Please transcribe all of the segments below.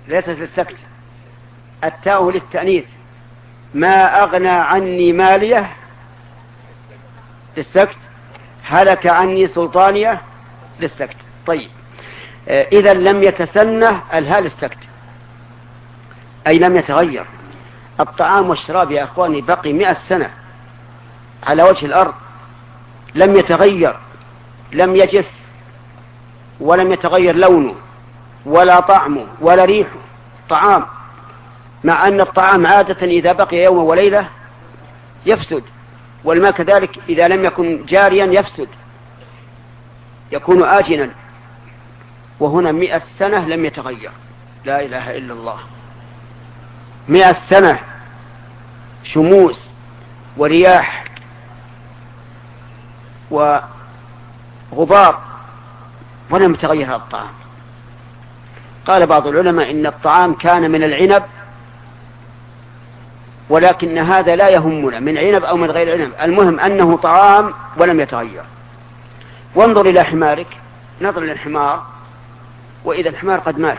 ليست للسكت، التاء للتأنيث. ما أغنى عني مالية للسكت، هلك عني سلطانية للسكت. طيب، إذا لم يتسنه الهاء للسكت، أي لم يتغير. الطعام والشراب يا أخواني بقي 100 سنة على وجه الأرض، لم يتغير، لم يجف، ولم يتغير لونه ولا طعمه ولا ريحه، طعام. مع أن الطعام عادة إذا بقي يوم وليلة يفسد، والماء كذلك إذا لم يكن جاريا يفسد، يكون آجنا. وهنا 100 سنة لم يتغير. لا إله إلا الله، 100 سنة شموس ورياح وغبار ولم يتغير هذا الطعام. قال بعض العلماء إن الطعام كان من العنب، ولكن هذا لا يهمنا من عنب أو من غير عنب، المهم أنه طعام ولم يتغير. وانظر إلى حمارك، نظر إلى الحمار، وإذا الحمار قد مات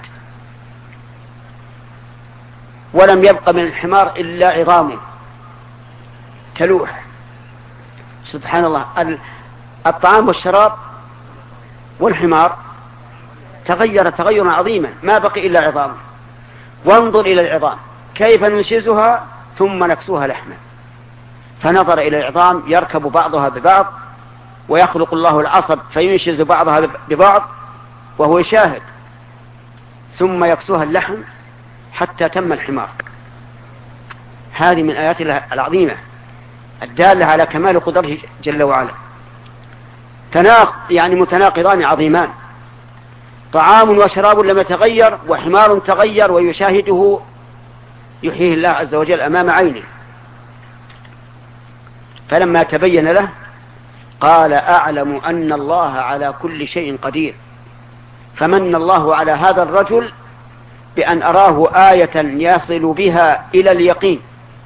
ولم يبق من الحمار إلا عظامه تلوح. سبحان الله، الطعام والشراب والحمار تغير تغيرا عظيما، ما بقي إلا عظامه. وانظر إلى العظام كيف ننشزها ثم نكسوها لحما. فنظر إلى العظام يركب بعضها ببعض، ويخلق الله العصب فينشز بعضها ببعض وهو يشاهد، ثم يكسوها اللحم حتى تم الحمار. هذه من آيات الله العظيمة الدالة على كمال قدرته جل وعلا. يعني متناقضان عظيمان، طعام وشراب لم يتغير، وحمار تغير ويشاهده يحييه الله عز وجل أمام عينه. فلما تبين له قال أعلم أن الله على كل شيء قدير. فمن الله على هذا الرجل بأن أراه آية يصل بها إلى اليقين.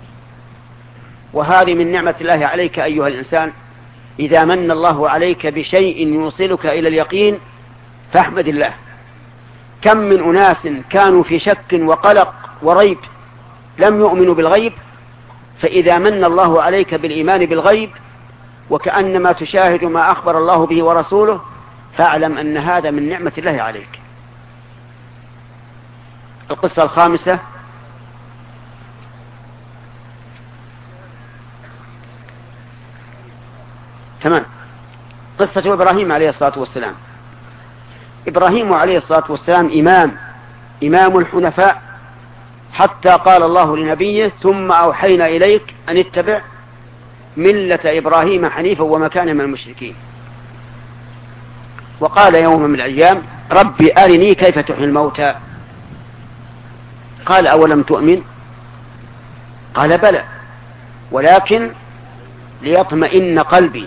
وهذه من نعمة الله عليك أيها الإنسان، إذا من الله عليك بشيء يوصلك إلى اليقين فاحمد الله. كم من أناس كانوا في شك وقلق وريب لم يؤمنوا بالغيب، فإذا من الله عليك بالإيمان بالغيب وكأنما تشاهد ما أخبر الله به ورسوله، فاعلم أن هذا من نعمة الله عليك. القصة الخامسة: تمام، قصة إبراهيم عليه الصلاة والسلام. إبراهيم عليه الصلاة والسلام إمام الحنفاء، حتى قال الله لنبيه: ثم أوحينا إليك أن اتبع ملة إبراهيم حنيفا وما كان من المشركين. وقال يوم من الأيام: ربي أرني كيف تحيي الموتى. قال: أولم تؤمن؟ قال: بلى، ولكن ليطمئن قلبي.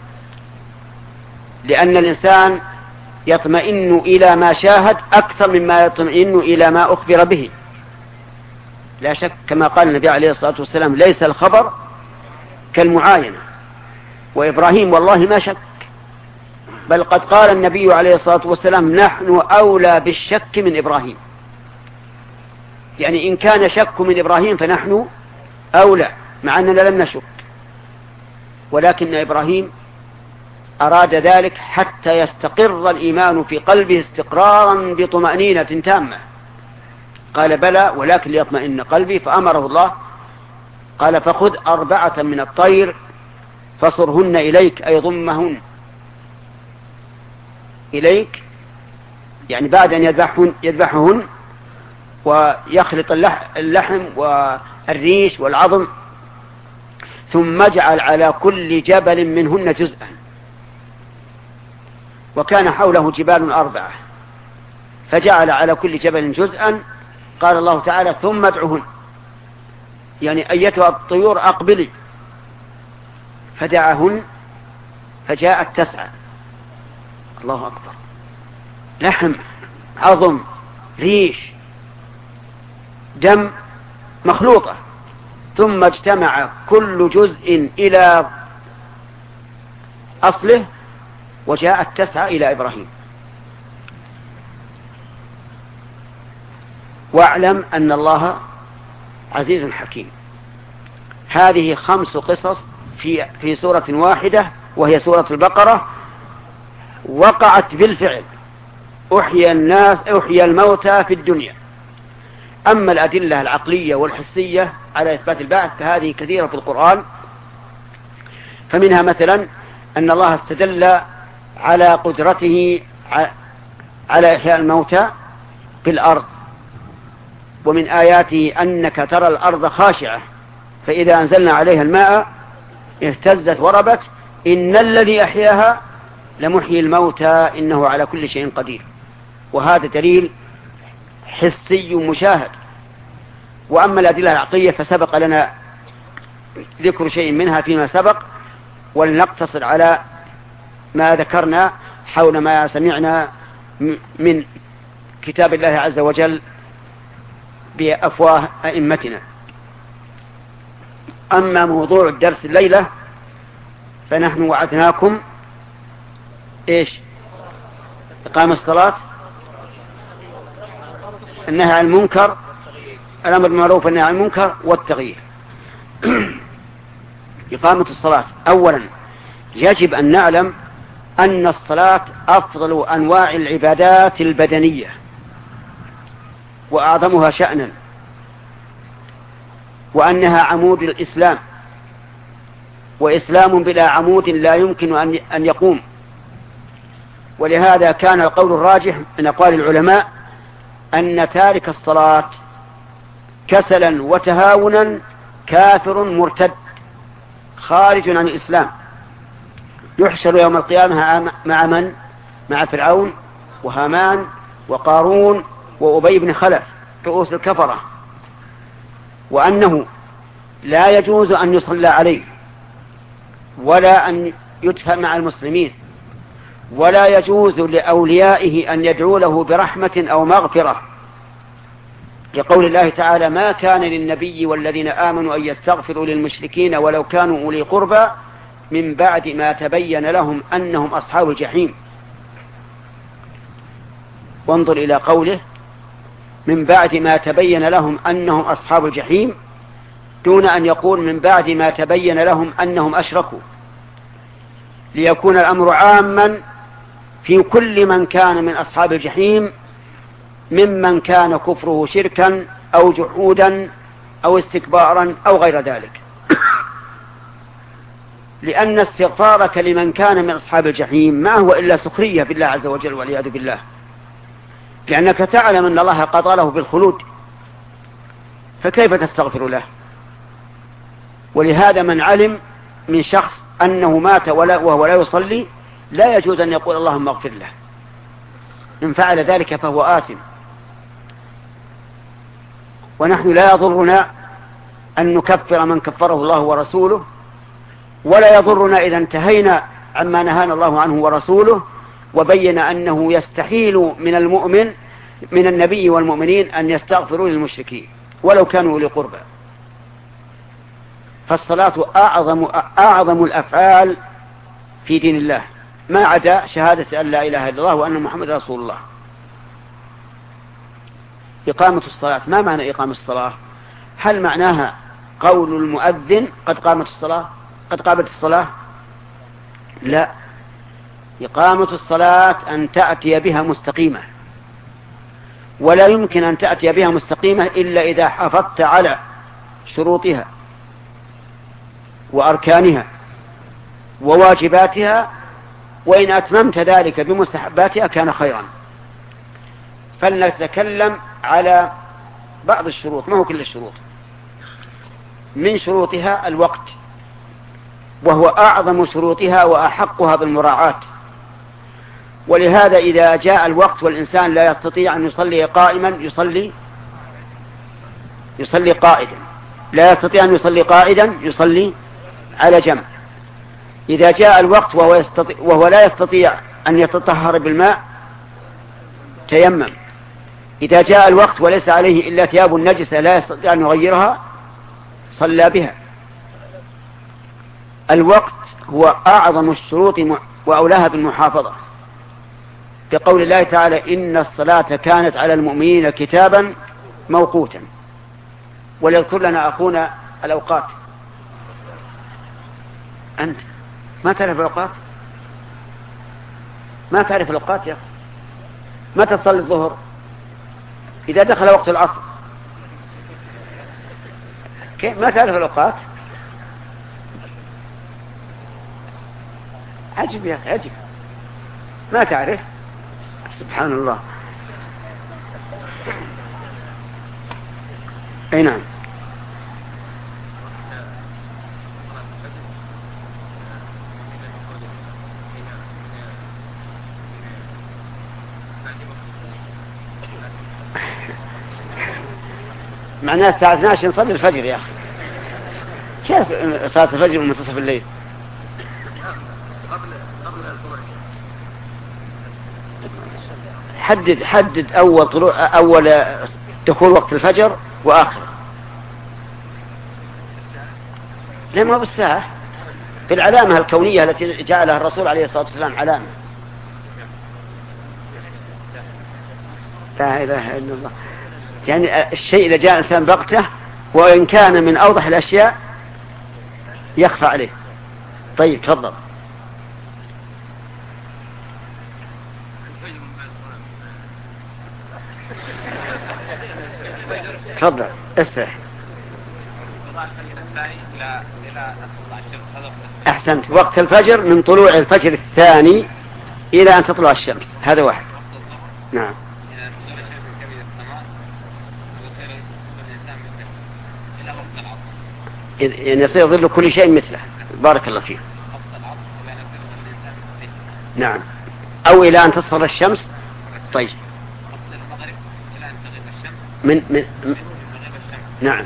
لأن الإنسان يطمئن إلى ما شاهد أكثر مما يطمئن إلى ما أخبر به. لا شك كما قال النبي عليه الصلاة والسلام: ليس الخبر كالمعاينة. وإبراهيم والله ما شك، بل قد قال النبي عليه الصلاة والسلام: نحن أولى بالشك من إبراهيم. يعني إن كان شك من إبراهيم فنحن أولى، مع أننا لم نشك. ولكن إبراهيم أراد ذلك حتى يستقر الإيمان في قلبه استقرارا بطمأنينة تامة. قال: بلى، ولكن ليطمئن قلبي. فأمره الله، قال: فخذ 4 من الطير فصرهن إليك، أي ضمهن إليك، يعني بعد أن يذبحهن ويخلط اللحم والريش والعظم، ثم اجعل على كل جبل منهن جزءا. وكان حوله جبال 4، فجعل على كل جبل جزءا. قال الله تعالى: ثم ادعهن، يعني أيتها الطيور أقبلي. فدعهن فجاءت 9. الله أكبر، لحم، عظم، ريش، دم، مخلوطة. ثم اجتمع كل جزء إلى أصله، وجاءت 9 إلى إبراهيم. واعلم أن الله عزيز حكيم. هذه 5 قصص في سورة واحدة وهي سورة البقرة، وقعت بالفعل. أحيى الموتى في الدنيا. أما الأدلة العقلية والحسية على إثبات البعث فهذه كثيرة في القرآن. فمنها مثلا أن الله استدل على قدرته على إحياء الموتى في الأرض، ومن آياته أنك ترى الأرض خاشعة فإذا أنزلنا عليها الماء اهتزت وربت إن الذي أحياها لمحيي الموتى إنه على كل شيء قدير. وهذا دليل حسي مشاهد. وأما الأدلة العقلية فسبق لنا ذكر شيء منها فيما سبق، ولنقتصر على ما ذكرنا حول ما سمعنا من كتاب الله عز وجل بأفواه أئمتنا. أما موضوع الدرس الليلة فنحن وعدناكم إيش؟ إقام الصلاة، النهي عن المنكر، الأمر بالمعروف والنهي عن المنكر، والتغيير. إقامة الصلاة. أولا يجب أن نعلم أن الصلاة أفضل أنواع العبادات البدنية وأعظمها شأنا، وأنها عمود الإسلام، وإسلام بلا عمود لا يمكن أن يقوم. ولهذا كان القول الراجح من أقوال العلماء أن تارك الصلاة كسلا وتهاونا كافر مرتد خارج عن الإسلام، يحشر يوم القيامة مع من؟ مع فرعون وهامان وقارون وأبي بن خلف رؤوس الكفرة. وأنه لا يجوز أن يصلى عليه ولا أن يدفن مع المسلمين، ولا يجوز لأوليائه أن يدعوا له برحمة أو مغفرة، لقول الله تعالى: ما كان للنبي والذين آمنوا أن يستغفروا للمشركين ولو كانوا أولي قربى من بعد ما تبين لهم أنهم أصحاب الجحيم. وانظر إلى قوله: من بعد ما تبين لهم أنهم أصحاب الجحيم، دون أن يقول من بعد ما تبين لهم أنهم أشركوا، ليكون الأمر عاما في كل من كان من أصحاب الجحيم، ممن كان كفره شركا أو جحودا أو استكبارا أو غير ذلك. لأن استغفارك لمن كان من أصحاب الجحيم ما هو إلا سخرية بالله عز وجل والعياذ بالله، لأنك تعلم أن الله قضى له بالخلود، فكيف تستغفر له؟ ولهذا من علم من شخص أنه مات وهو لا يصلي لا يجوز أن يقول اللهم اغفر له، إن فعل ذلك فهو آثم. ونحن لا يضرنا أن نكفر من كفره الله ورسوله، ولا يضرنا إذا انتهينا عما نهانا الله عنه ورسوله وبين أنه يستحيل من النبي والمؤمنين أن يستغفروا للمشركين ولو كانوا أولي قربى. فالصلاة أعظم الأفعال في دين الله، ما عدا شهادة أن لا إله إلا الله وأن محمد رسول الله. إقامة الصلاة، ما معنى إقامة الصلاة؟ هل معناها قول المؤذن قد قامت الصلاة، قد قامت الصلاة؟ لا، إقامة الصلاة أن تأتي بها مستقيمة، ولا يمكن أن تأتي بها مستقيمة إلا إذا حافظت على شروطها وأركانها وواجباتها، وإن أتممت ذلك بمستحباتها كان خيرا. فلنتكلم على بعض الشروط، ما هو كل الشروط. من شروطها الوقت، وهو أعظم شروطها وأحقها بالمراعاة. ولهذا إذا جاء الوقت والإنسان لا يستطيع أن يصلي قائما يصلي قائدا، لا يستطيع أن يصلي قائدا يصلي على جنب. إذا جاء الوقت وهو لا يستطيع أن يتطهر بالماء تيمم. إذا جاء الوقت وليس عليه إلا ثياب نجسة لا يستطيع أن يغيرها صلى بها. الوقت هو أعظم الشروط وأولاها بالمحافظة، بقول الله تعالى: إن الصلاة كانت على المؤمنين كتابا موقوتا. وليذكر لنا أخونا الأوقات. أنت ما تعرف الأوقات؟ ما تعرف الأوقات يا أخي؟ متى تصلي الظهر؟ إذا دخل وقت العصر. ما تعرف الأوقات؟ عجب يا أخي، عجب، ما تعرف؟ سبحان الله. أي نعم. معناه الساعة 12 نصلي الفجر يا أخي. كيف صلاة الفجر من منتصف الليل؟ حدد أول دخول وقت الفجر وآخره. لا، ما بالساعة، بالعلامة الكونية التي جعلها الرسول عليه الصلاة والسلام علامة. لا إله إلا الله. يعني الشيء إذا جاء إنسان بغته وإن كان من أوضح الأشياء يخفى عليه. طيب تفضل. تفضل اسرح. أحسنت. وقت الفجر من طلوع الفجر الثاني إلى أن تطلع الشمس، هذا واحد. نعم. يعني يصير ظل كل شيء مثله. بارك الله فيك. نعم. أو إلى أن تصفر الشمس. طيب. من نعم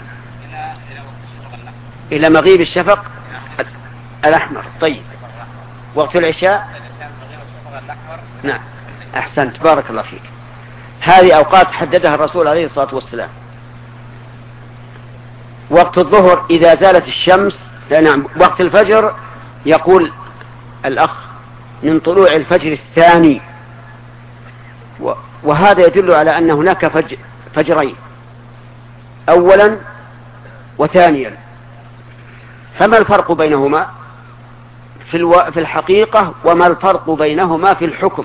إلى مغيب الشفق الأحمر. طيب. وقت العشاء. نعم. أحسنت، بارك الله فيك. هذه أوقات حددها الرسول عليه الصلاة والسلام. وقت الظهر إذا زالت الشمس. نعم. وقت الفجر يقول الأخ من طلوع الفجر الثاني، وهذا يدل على أن هناك فجرين، أولا وثانيا. فما الفرق بينهما في الحقيقة، وما الفرق بينهما في الحكم؟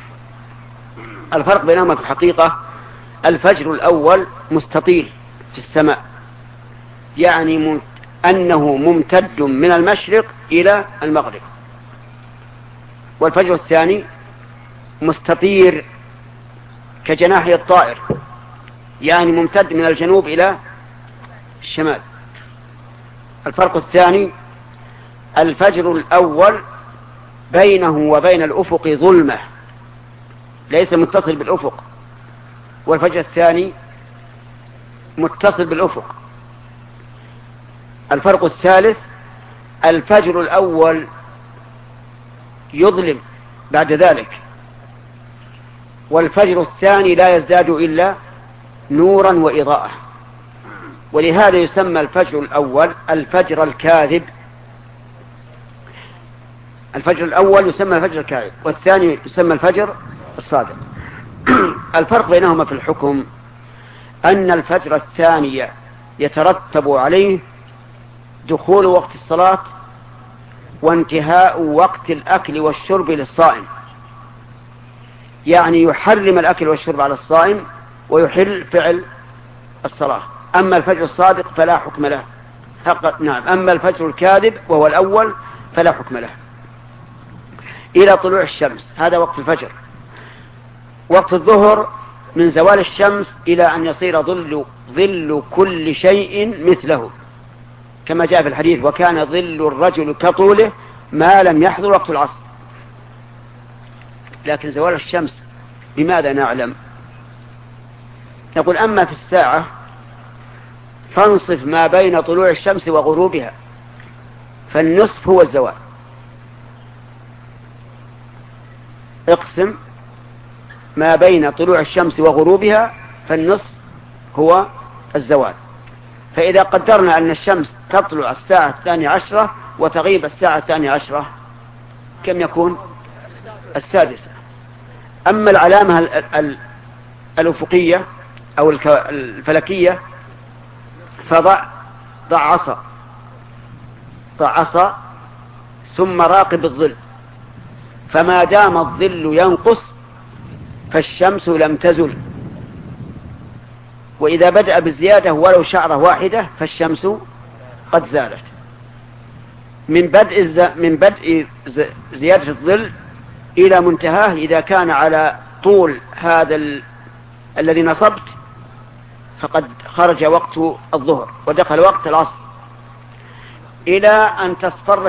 الفرق بينهما في الحقيقة: الفجر الأول مستطيل في السماء، يعني أنه ممتد من المشرق إلى المغرب. والفجر الثاني مستطير كجناحي الطائر، يعني ممتد من الجنوب إلى الشمال. الفرق الثاني: الفجر الأول بينه وبين الأفق ظلمة، ليس متصل بالأفق، والفجر الثاني متصل بالأفق. الفرق الثالث: الفجر الأول يظلم بعد ذلك، والفجر الثاني لا يزداد إلا نورا وإضاءة. ولهذا يسمى الفجر الأول الفجر الكاذب. الفجر الأول يسمى الفجر الكاذب، والثاني يسمى الفجر الصادق. الفرق بينهما في الحكم أن الفجر الثاني يترتب عليه دخول وقت الصلاة وانتهاء وقت الأكل والشرب للصائم، يعني يحرم الأكل والشرب على الصائم ويحل فعل الصلاة. أما الفجر الصادق فلا حكم له. نعم. أما الفجر الكاذب وهو الأول فلا حكم له. إلى طلوع الشمس، هذا وقت الفجر. وقت الظهر من زوال الشمس إلى أن يصير ظل كل شيء مثله، كما جاء في الحديث: وكان ظل الرجل كطوله ما لم يحضر وقت العصر. لكن زوال الشمس بماذا نعلم؟ نقول: أما في الساعة فانصف ما بين طلوع الشمس وغروبها، فالنصف هو الزوال. اقسم ما بين طلوع الشمس وغروبها، فالنصف هو الزوال. فإذا قدرنا أن الشمس تطلع الساعة 12 وتغيب الساعة 12، كم يكون؟ 6. أما العلامة الأفقية أو الفلكية، فضع عصا ثم راقب الظل، فما دام الظل ينقص فالشمس لم تزل، وإذا بدأ بالزيادة ولو شعرة واحدة فالشمس قد زالت. من بدء زيادة الظل إلى منتهاه إذا كان على طول هذا الذي نصبت فقد خرج وقت الظهر ودخل وقت العصر إلى أن تصفر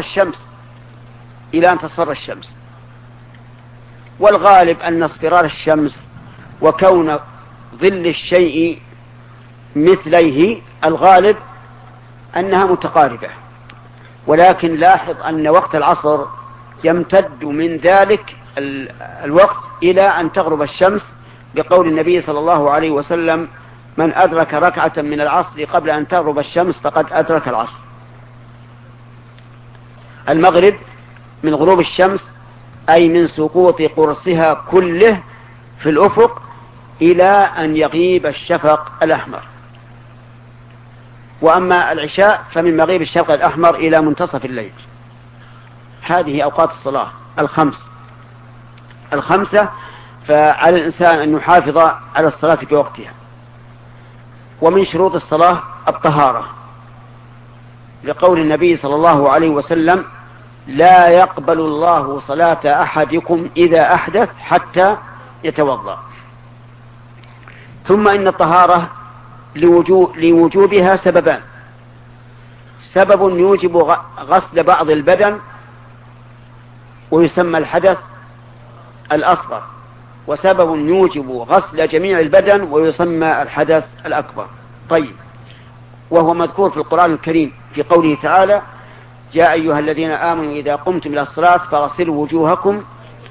الشمس. والغالب أن اصفرار الشمس وكون ظل الشيء مثليه الغالب أنها متقاربة، ولكن لاحظ أن وقت العصر يمتد من ذلك الوقت إلى أن تغرب الشمس، بقول النبي صلى الله عليه وسلم: من أدرك ركعة من العصر قبل أن تغرب الشمس فقد أدرك العصر. المغرب من غروب الشمس أي من سقوط قرصها كله في الأفق إلى أن يغيب الشفق الأحمر. وأما العشاء فمن مغيب الشفق الأحمر إلى منتصف الليل. هذه أوقات الصلاة الخمسة، فعلى الإنسان أن يحافظ على الصلاة في وقتها. ومن شروط الصلاة الطهارة، لقول النبي صلى الله عليه وسلم: لا يقبل الله صلاة أحدكم إذا أحدث حتى يتوضأ. ثم إن الطهارة لوجوبها سببان: سبب يوجب غسل بعض البدن ويسمى الحدث الأصغر، وسبب يوجب غسل جميع البدن ويسمى الحدث الأكبر. طيب، وهو مذكور في القرآن الكريم في قوله تعالى: يا أيها الذين آمنوا إذا قمتم إلى الصلاة فاغسلوا وجوهكم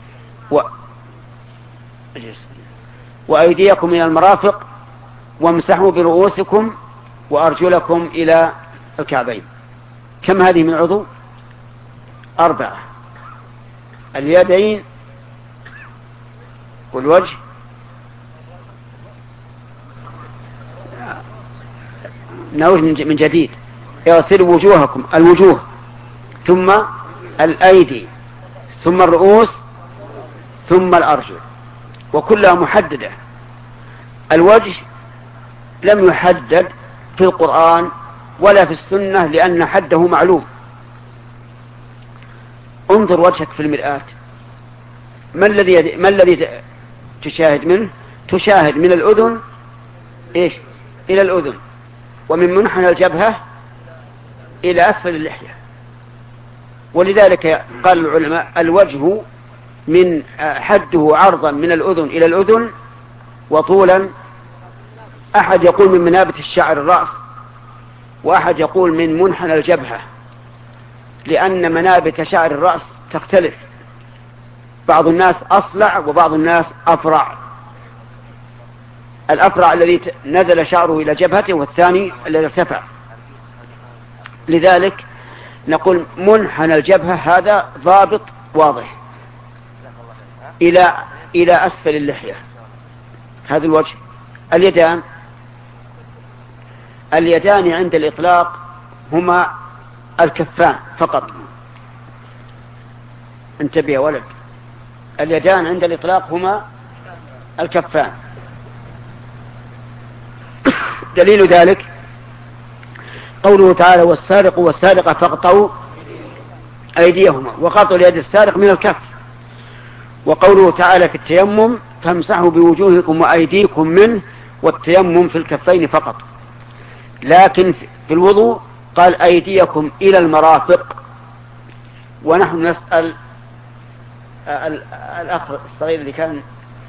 وأيديكم إلى المرافق وامسحوا برؤوسكم وأرجلكم إلى الكعبين. كم هذه من عضو؟ 4: اليدين والوجه نعود من جديد. اغسلوا وجوهكم، الوجوه، ثم الأيدي، ثم الرؤوس، ثم الأرجل، وكلها محددة. الوجه لم يحدد في القرآن ولا في السنة لأن حده معلوم. انظر وجهك في المرآة، ما الذي تشاهد منه؟ تشاهد من الأذن إلى الأذن، ومن منحنى الجبهة إلى أسفل اللحية. ولذلك قال العلماء: الوجه من حده عرضا من الأذن إلى الأذن، وطولا أحد يقول من منابت الشعر الرأس، وأحد يقول من منحنى الجبهة، لأن منابت شعر الرأس تختلف، بعض الناس أصلع وبعض الناس أفرع. الأفرع الذي نزل شعره إلى جبهته، والثاني الذي ارتفع. لذلك نقول منحنى الجبهة هذا ضابط واضح إلى أسفل اللحية، هذا الوجه. اليدان عند الإطلاق هما الكفان فقط. انتبه يا ولد، اليدان عند الإطلاق هما الكفان. دليل ذلك قوله تعالى: والسارق والسارقة فاقطعوا أيديهما، وقطع اليد السارق من الكف. وقوله تعالى في التيمم: فامسحوا بوجوهكم وأيديكم منه، والتيمم في الكفين فقط. لكن في الوضوء قال: أيديكم إلى المرافق. ونحن نسأل الأخ الصغير اللي كان،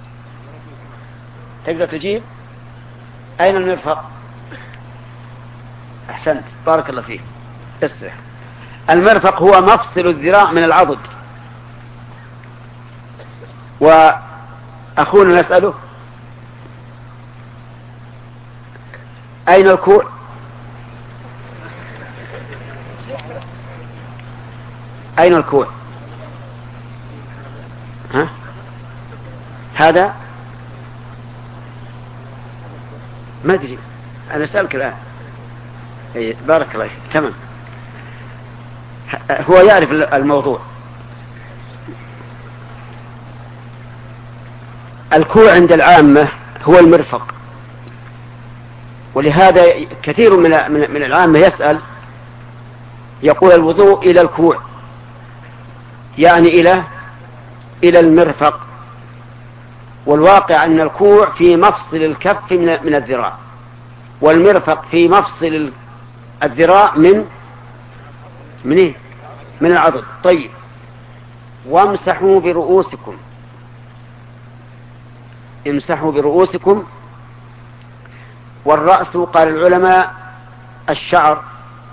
تقدر تجيب؟ أين المرفق؟ أحسنت، بارك الله فيك. اسرع. المرفق هو مفصل الذراع من العضد. وأخونا نسأله: أين الكوع؟ أين الكوع؟ هذا ما أدري، أنا أسألك الآن. بارك الله فيك. تمام، هو يعرف الموضوع. الكوع عند العامة هو المرفق، ولهذا كثير من العامة يسأل يقول الوضوء إلى الكوع، يعني إلى المرفق، والواقع أن الكوع في مفصل الكف من الذراع، والمرفق في مفصل الذراع من العضد. طيب، وامسحوا برؤوسكم، امسحوا برؤوسكم. والرأس قال العلماء الشعر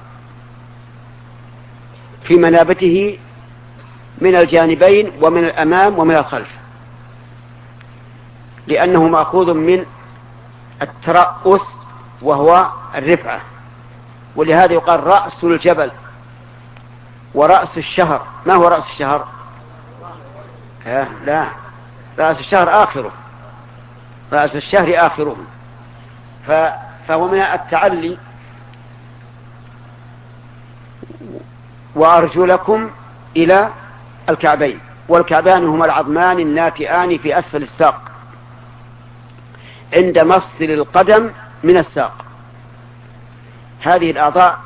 في منابته من الجانبين ومن الأمام ومن الخلف، لأنه مأخوذ من الترأس وهو الرفعة، ولهذا يقال رأس الجبل ورأس الشهر. ما هو رأس الشهر؟ لا، رأس الشهر آخره، رأس الشهر آخره. فهو من التعلي. وأرجلكم إلى الكعبين، والكعبان هما العظمان الناتئان في أسفل الساق عند مفصل القدم من الساق. هذه الأعضاء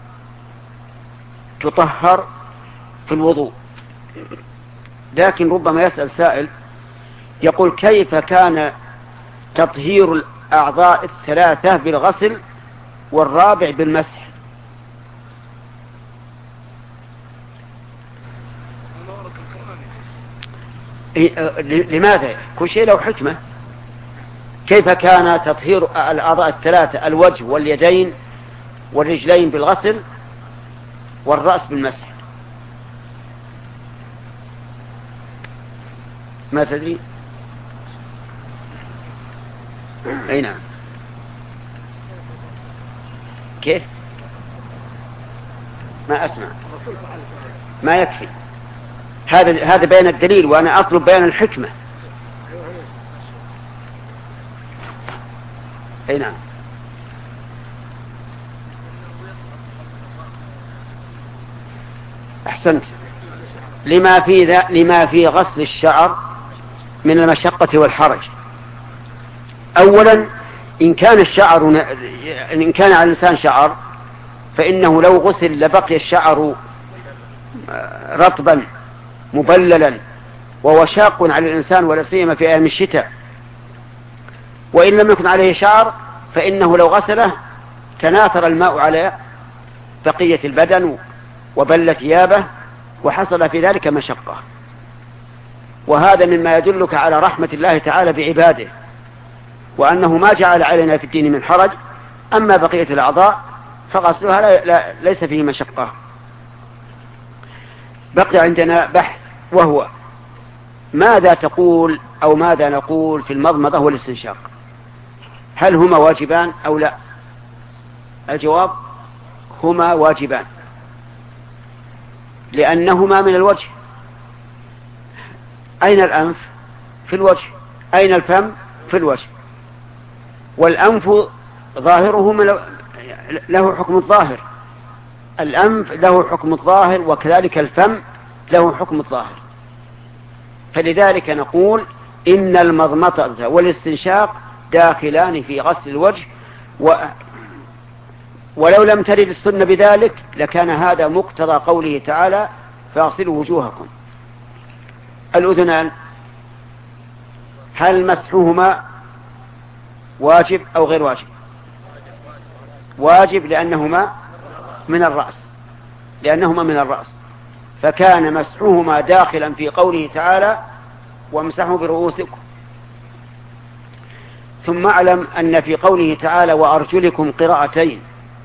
تطهر في الوضوء، لكن ربما يسأل سائل يقول كيف كان تطهير الأعضاء الثلاثة بالغسل والرابع بالمسح؟ لماذا؟ كل شيء له حكمة. كيف كان تطهير الأعضاء الثلاثة الوجه واليدين والرجلين بالغسل والرأس بالمسح؟ ما تدري؟ أي نعم. كيف؟ ما أسمع، ما يكفي. هذا بيان الدليل، وأنا أطلب بيان الحكمة. أي نعم. أحسنت. لما في غسل الشعر من المشقة والحرج. أولا، إن كان على الإنسان شعر فإنه لو غسل لبقي الشعر رطبا مبللا، وهو شاق على الإنسان ولا سيما في أيام الشتاء. وإن لم يكن عليه شعر فإنه لو غسله تناثر الماء على بقية البدن وبل ثيابه، وحصل في ذلك مشقة. وهذا مما يدلك على رحمة الله تعالى بعباده، وأنه ما جعل علينا في الدين من حرج. أما بقية الأعضاء فغسلها ليس فيه مشقة. بقي عندنا بحث، وهو ماذا تقول أو ماذا نقول في المضمضة والاستنشاق؟ هل هما واجبان أو لا؟ الجواب هما واجبان، لأنهما من الوجه. أين الأنف؟ في الوجه. أين الفم؟ في الوجه. والأنف ظاهره له حكم الظاهر، الأنف له حكم الظاهر، وكذلك الفم له حكم الظاهر. فلذلك نقول إن المضمضة والاستنشاق داخلان في غسل الوجه، ولو لم ترد السنة بذلك لكان هذا مقتضى قوله تعالى فاغسلوا وجوهكم. الأذنان هل مسحهما واجب أو غير واجب؟ واجب، لأنهما من الرأس، فكان مسحهما داخلا في قوله تعالى وامسحوا برؤوسكم. ثم اعلم أن في قوله تعالى وأرجلكم قراءتين،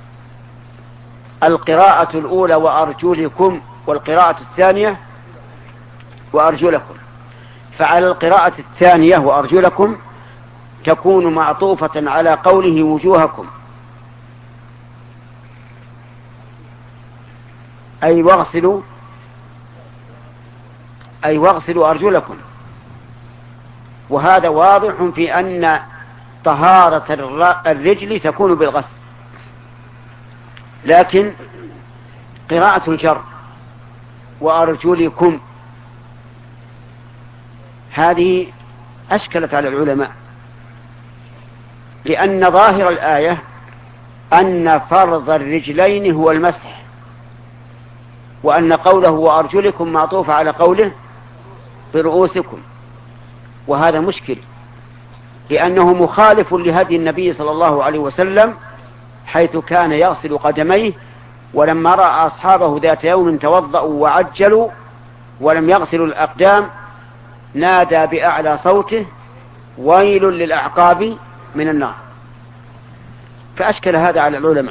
القراءة الأولى وأرجلكم، والقراءة الثانية وأرجلكم. فعلى القراءة الثانية وأرجلكم تكون معطوفة على قوله وجوهكم، أي واغسلوا أرجلكم. وهذا واضح في أن طهارة الرجل تكون بالغسل، لكن قراءة الجر وأرجلكم هذه أشكلت على العلماء، لأن ظاهر الآية أن فرض الرجلين هو المسح، وأن قوله وأرجلكم معطوف على قوله برؤوسكم، وهذا مشكل لأنه مخالف لهدي النبي صلى الله عليه وسلم، حيث كان يغسل قدميه، ولما رأى أصحابه ذات يوم توضأوا وعجلوا ولم يغسلوا الأقدام نادى بأعلى صوته ويل للأعقاب من النار. فأشكل هذا على العلماء،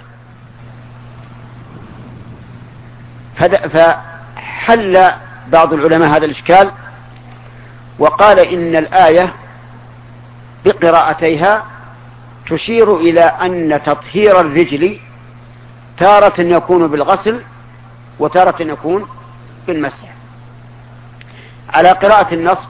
فحل بعض العلماء هذا الإشكال وقال إن الآية بقراءتيها تشير إلى أن تطهير الرجل تارة يكون بالغسل وتارة يكون بالمسح. على قراءة النصب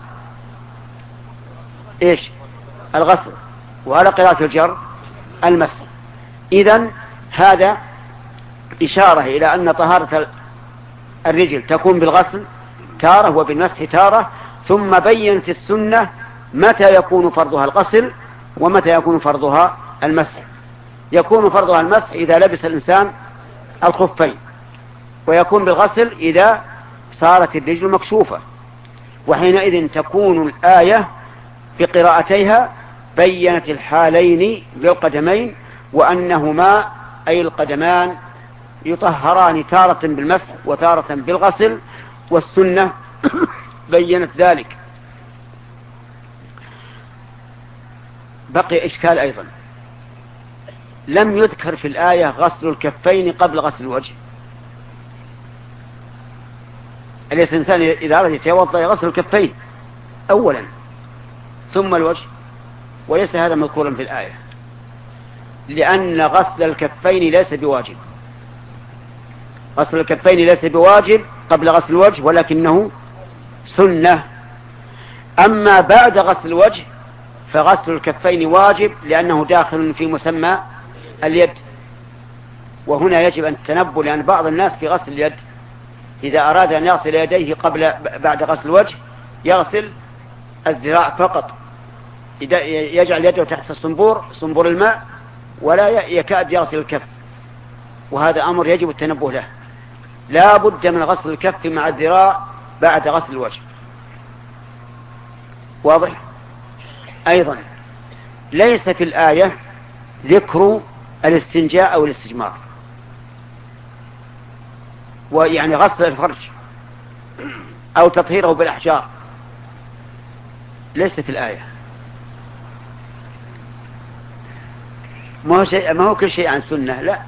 إيش؟ الغسل، وعلى قراءة الجر المسح. إذن هذا إشارة إلى أن طهارة الرجل تكون بالغسل تارة وبالمسح تارة، ثم بينت السنة متى يكون فرضها الغسل ومتى يكون فرضها المسح. يكون فرضها المسح إذا لبس الإنسان الخفين، ويكون بالغسل إذا صارت الرجل مكشوفة، وحينئذ تكون الآية بقراءتيها بينت الحالين للقدمين، وأنهما أي القدمان يطهران تارة بالمسح وتارة بالغسل، والسنة بينت ذلك. بقي إشكال أيضا، لم يذكر في الآية غسل الكفين قبل غسل الوجه. الإنسان إذا أراد يتوضأ يغسل الكفين أولا ثم الوجه، وليس هذا مذكورا في الآية، لأن غسل الكفين ليس بواجب. غسل الكفين ليس بواجب قبل غسل الوجه، ولكنه سنة. أما بعد غسل الوجه فغسل الكفين واجب، لأنه داخل في مسمى اليد. وهنا يجب أن تنبه، لأن بعض الناس في غسل اليد إذا أراد أن يغسل يديه بعد غسل الوجه يغسل الذراع فقط، يجعل يده تحت صنبور الماء ولا يكاد يغسل الكف، وهذا أمر يجب التنبه له. لا بد من غسل الكف مع الذراع بعد غسل الوجه. واضح؟ أيضا ليس في الآية ذكر الاستنجاء أو الاستجمار، ويعني غسل الفرج أو تطهيره بالأحجار، ليس في الآية. ما هو كل شيء عن سنة، لا.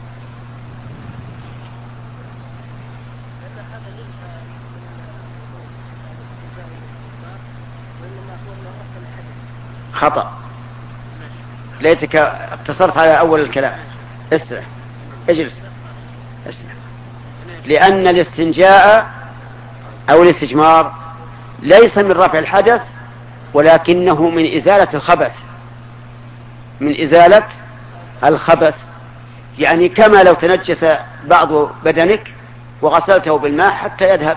خطأ، ليتك اقتصرت على أول الكلام. استرح، اجلس، استرح. لأن الاستنجاء أو الاستجمار ليس من رفع الحدث، ولكنه من إزالة الخبث، من إزالة الخبث. يعني كما لو تنجس بعض بدنك وغسلته بالماء حتى يذهب.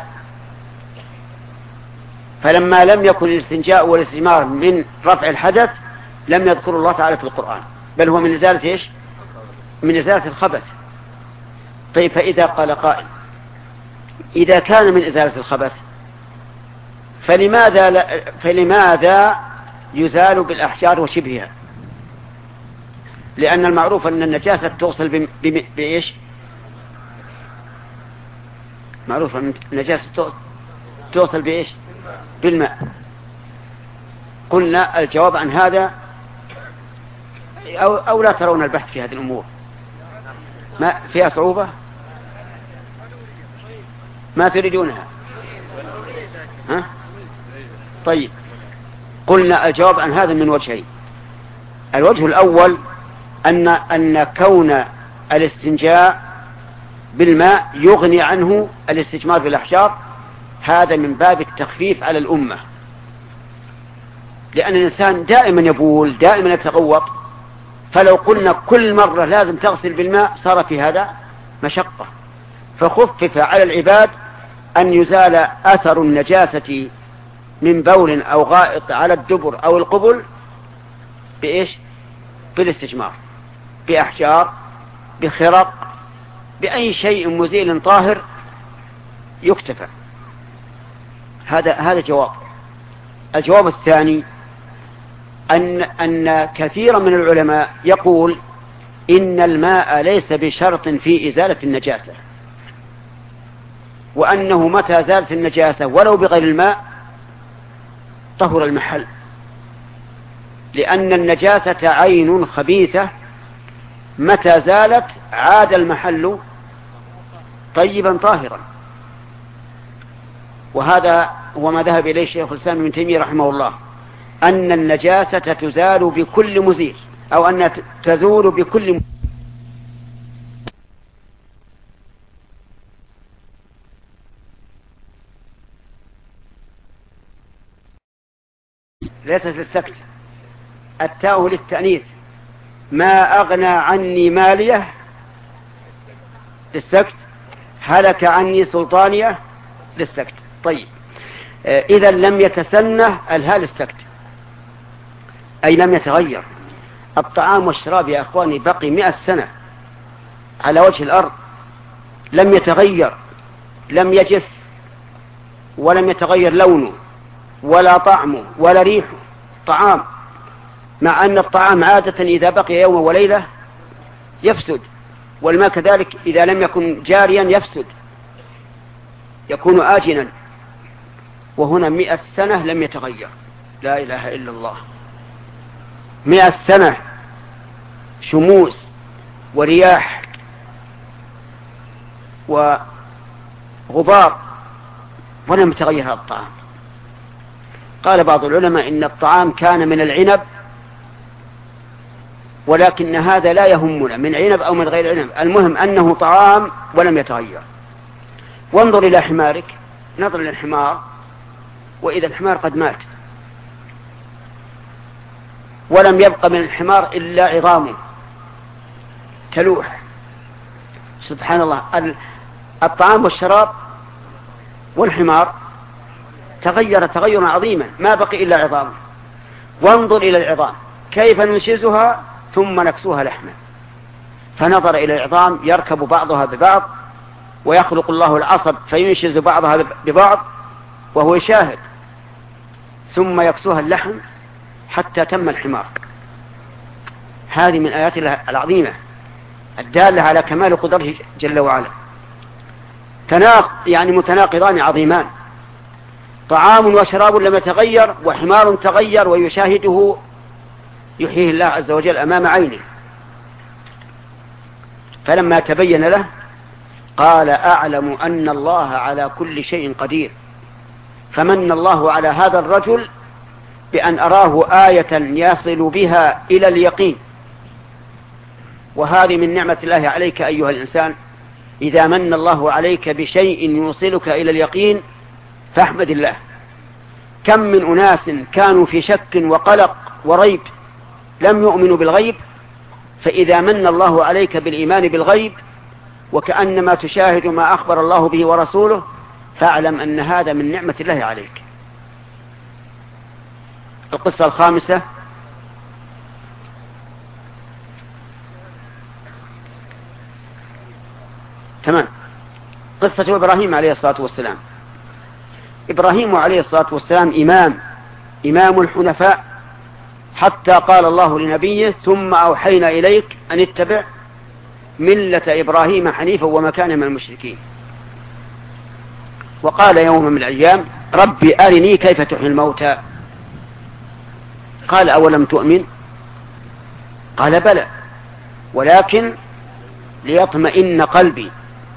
فلما لم يكن الاستنجاء والاستجمار من رفع الحدث لم يذكر الله تعالى في القرآن، بل هو من إزالة إيش؟ من إزالة الخبث. طيب، فإذا قال قائل إذا كان من إزالة الخبث فلماذا يزال بالأحجار وشبهها؟ لأن المعروف أن النجاسة تغسل بإيش؟ معروف أن النجاسة تغسل بإيش؟ بالماء. قلنا الجواب عن هذا أو لا ترون البحث في هذه الأمور ما فيها صعوبة، ما تريدونها، ها؟ طيب، قلنا الجواب عن هذا من وجهين. الوجه الأول أن كون الاستنجاء بالماء يغني عنه الاستجمار بالأحجار، هذا من باب التخفيف على الأمة، لأن الإنسان دائما يبول دائما يتغوط، فلو قلنا كل مرة لازم تغسل بالماء صار في هذا مشقة، فخفف على العباد أن يزال أثر النجاسة من بول أو غائط على الدبر أو القبل بإيش؟ بالاستجمار، بأحجار، بخرق، بأي شيء مزيل طاهر يكتفى. هذا جواب. الجواب الثاني أن كثيرا من العلماء يقول إن الماء ليس بشرط في إزالة النجاسة، وأنه متى زالت النجاسة ولو بغير الماء طهر المحل، لأن النجاسة عين خبيثة متى زالت عاد المحل طيبا طاهرا. وهذا هو ما ذهب إليه شيخ الإسلام ابن تيمية رحمه الله، أن النجاسة تزال بكل مزيل، أو أن تزول بكل ليست للسكت، التاء للتأنيث. ما أغنى عني مالية للسكت، هلك عني سلطانية للسكت. طيب، إذا لم يتسنه الهاء للسكت، أي لم يتغير. الطعام والشراب يا أخواني بقي 100 سنة على وجه الأرض لم يتغير، لم يجف، ولم يتغير لونه ولا طعمه ولا ريحه، طعام، مع أن الطعام عادة إذا بقي يوم وليلة يفسد، والماء كذلك إذا لم يكن جاريا يفسد، يكون آجنا. وهنا 100 سنة لم يتغير، لا إله إلا الله، 100 سنة شموس ورياح وغبار ولم يتغير هذا الطعام. قال بعض العلماء إن الطعام كان من العنب، ولكن هذا لا يهمنا من عنب أو من غير عنب، المهم أنه طعام ولم يتغير. وانظر إلى حمارك، نظر إلى الحمار، وإذا الحمار قد مات ولم يبق من الحمار إلا عظامه تلوح. سبحان الله، الطعام والشراب والحمار تغير تغيرا عظيما، ما بقي إلا عظامه. وانظر إلى العظام كيف ننشزها ثم نكسوها لحما، فنظر إلى العظام يركب بعضها ببعض، ويخلق الله العصب فينشز بعضها ببعض وهو يشاهد، ثم يكسوها اللحم حتى تم الحمار. هذه من آيات الله العظيمة الدالة على كمال قدرته جل وعلا. يعني متناقضان عظيمان، طعام وشراب لم يتغير، وحمار تغير ويشاهده يحييه الله عز وجل أمام عينه. فلما تبين له قال أعلم أن الله على كل شيء قدير، فمن الله على هذا الرجل بأن أراه آية يصل بها إلى اليقين. وهذه من نعمة الله عليك أيها الإنسان، إذا من الله عليك بشيء يوصلك إلى اليقين فاحمد الله. كم من أناس كانوا في شك وقلق وريب لم يؤمنوا بالغيب، فإذا من الله عليك بالإيمان بالغيب وكأنما تشاهد ما أخبر الله به ورسوله، فاعلم أن هذا من نعمة الله عليك. القصة الخامسة: تمام، قصة إبراهيم عليه الصلاة والسلام. إبراهيم عليه الصلاة والسلام إمام الحنفاء، حتى قال الله لنبيه: ثم أوحينا إليك أن اتبع ملة إبراهيم حنيفا وما كان من المشركين. وقال يوم من الأيام: ربي أرني كيف تحيي الموتى. قال: أولم تؤمن؟ قال: بلى، ولكن ليطمئن قلبي،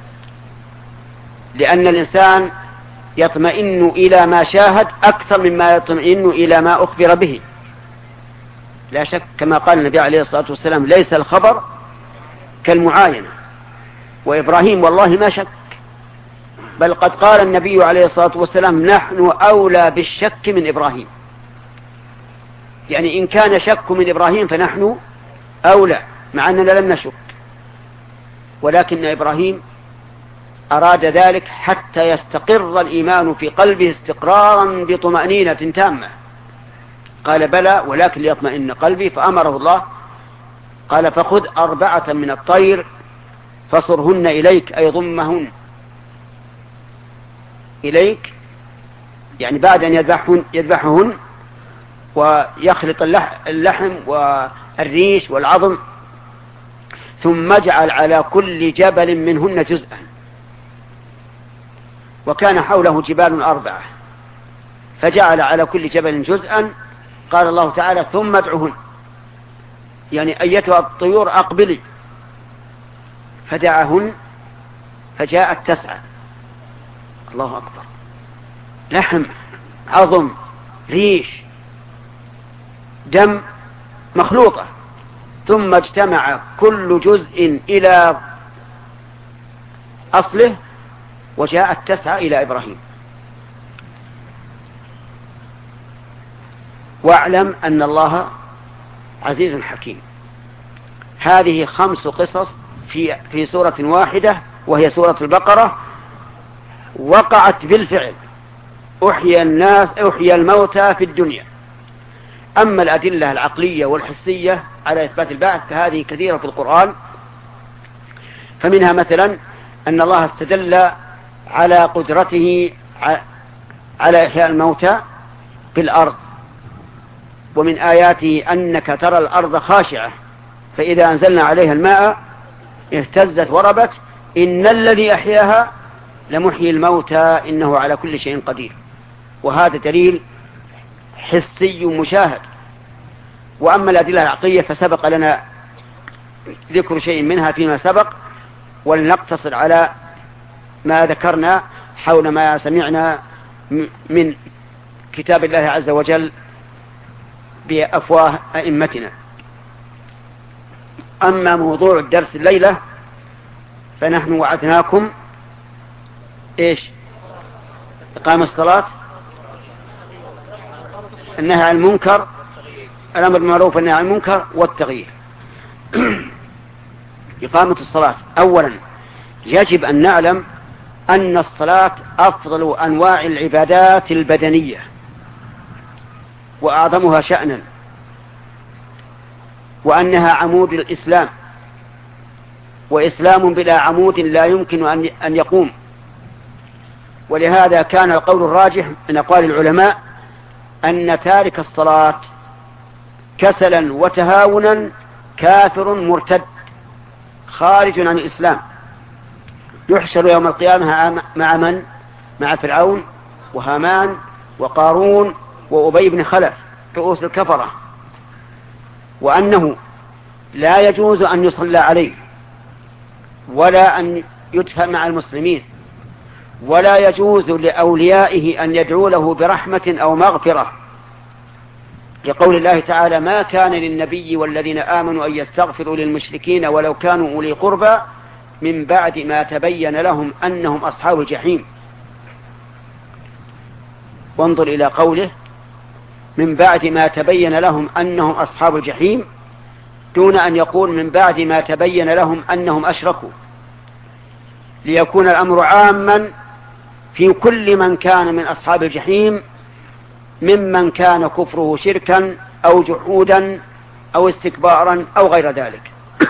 لأن الإنسان يطمئن إلى ما شاهد أكثر مما يطمئن إلى ما أخبر به. لا شك كما قال النبي عليه الصلاة والسلام: ليس الخبر كالمعاينة. وإبراهيم والله ما شك، بل قد قال النبي عليه الصلاة والسلام: نحن أولى بالشك من إبراهيم. يعني إن كان شك من إبراهيم فنحن أولى، مع أننا لم نشك، ولكن إبراهيم أراد ذلك حتى يستقر الإيمان في قلبه استقرارا بطمأنينة تامة. قال بلى ولكن ليطمئن قلبي، فأمره الله قال فخذ 4 من الطير فصرهن إليك، أي ضمهن إليك، يعني بعد أن يذبحهن ويخلط اللحم والريش والعظم، ثم اجعل على كل جبل منهن جزءا. وكان حوله جبال 4، فجعل على كل جبل جزءا. قال الله تعالى ثم ادعهن، يعني أيتها الطيور أقبلي، فدعهن فجاءت 9. الله أكبر، لحم، عظم، ريش، دم، مخلوطة، ثم اجتمع كل جزء إلى أصله، وجاءت 9 إلى إبراهيم. واعلم أن الله عزيز حكيم. هذه 5 قصص في سورة واحدة، وهي سورة البقرة، وقعت بالفعل. أحيى الموتى في الدنيا. أما الأدلة العقلية والحسية على إثبات البعث فهذه كثيرة في القرآن. فمنها مثلا أن الله استدل على قدرته على إحياء الموتى في الأرض، ومن آياته أنك ترى الأرض خاشعة فإذا أنزلنا عليها الماء اهتزت وربت إن الذي أحياها لمحيي الموتى إنه على كل شيء قدير. وهذا دليل حسي مشاهد. وأما الأدلة العقلية فسبق لنا ذكر شيء منها فيما سبق، ولنقتصر على ما ذكرنا حول ما سمعنا من كتاب الله عز وجل بأفواه أئمتنا. أما موضوع الدرس الليلة فنحن وعدناكم إيش؟ إقام الصلاة، النهي عن المنكر، الأمر بالمعروف والنهي عن المنكر، والتغيير. إقامة الصلاة. أولا يجب أن نعلم أن الصلاة أفضل أنواع العبادات البدنية وأعظمها شأنا، وأنها عمود الإسلام، وإسلام بلا عمود لا يمكن أن يقوم. ولهذا كان القول الراجح من أقوال العلماء أن تارك الصلاة كسلا وتهاونا كافر مرتد خارج عن الإسلام، يحشر يوم القيامة مع من؟ مع فرعون وهامان وقارون وأبي بن خلف رؤوس الكفرة. وأنه لا يجوز أن يصلى عليه، ولا أن يدفن مع المسلمين، ولا يجوز لأوليائه أن يدعوا له برحمة أو مغفرة، لقول الله تعالى ما كان للنبي والذين آمنوا أن يستغفروا للمشركين ولو كانوا أولي قربى من بعد ما تبين لهم أنهم أصحاب الجحيم. وانظر إلى قوله من بعد ما تبين لهم أنهم أصحاب الجحيم، دون أن يقول من بعد ما تبين لهم أنهم أشركوا، ليكون الأمر عاما في كل من كان من أصحاب الجحيم، ممن كان كفره شركا أو جحودا أو استكبارا أو غير ذلك.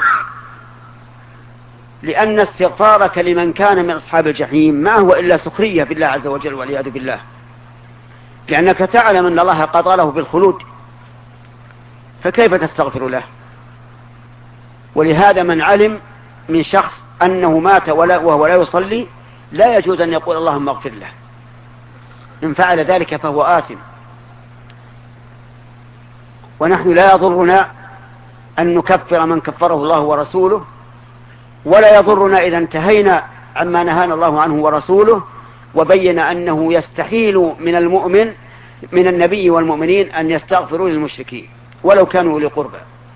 لأن استغفارك لمن كان من أصحاب الجحيم ما هو إلا سخرية بالله عز وجل والعياذ بالله، لأنك تعلم أن الله قضى له بالخلود، فكيف تستغفر له؟ ولهذا من علم من شخص أنه مات وهو لا يصلي لا يجوز أن يقول اللهم اغفر له، إن فعل ذلك فهو آثم. ونحن لا يضرنا أن نكفر من كفره الله ورسوله، ولا يضرنا إذا انتهينا عما نهانا الله عنه ورسوله، وبين أنه يستحيل من النبي والمؤمنين أن يستغفروا للمشركين ولو كانوا أولي قربى.